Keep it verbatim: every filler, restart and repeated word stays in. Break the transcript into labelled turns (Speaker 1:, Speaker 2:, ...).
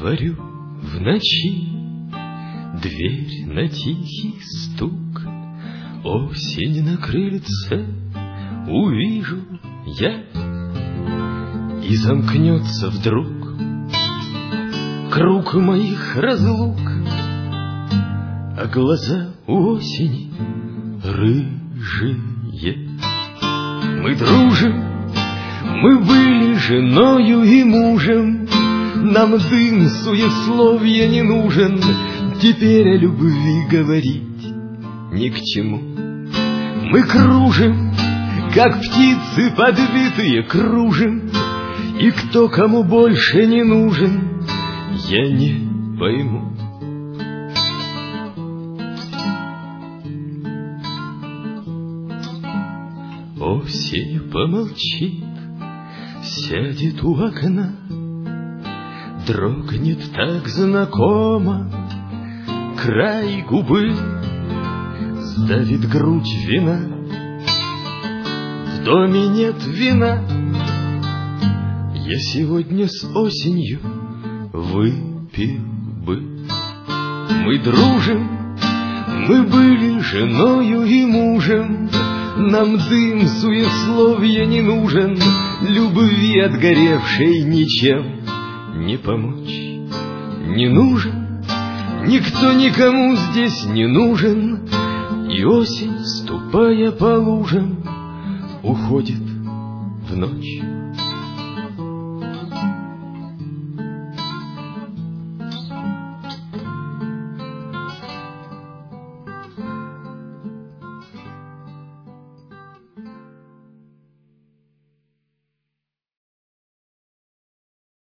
Speaker 1: Отворю в ночи дверь на тихий стук, осень на крыльце увижу я, и замкнется вдруг круг моих разлук, а глаза у осени рыжие. Мы дружим, мы были женою и мужем, нам дым суесловия не нужен, теперь о любви говорить ни к чему. Мы кружим, как птицы подбитые, кружим, и кто кому больше не нужен, я не пойму. Осень помолчит, сядет у окна, дрогнет так знакомо край губы, сдавит грудь вина. В доме нет вина, я сегодня с осенью выпил бы. Мы дружим, мы были женою и мужем, нам дым суесловия не нужен, любви отгоревшей ничем не помочь не нужен, никто никому здесь не нужен, и осень, ступая по лужам, уходит в ночь.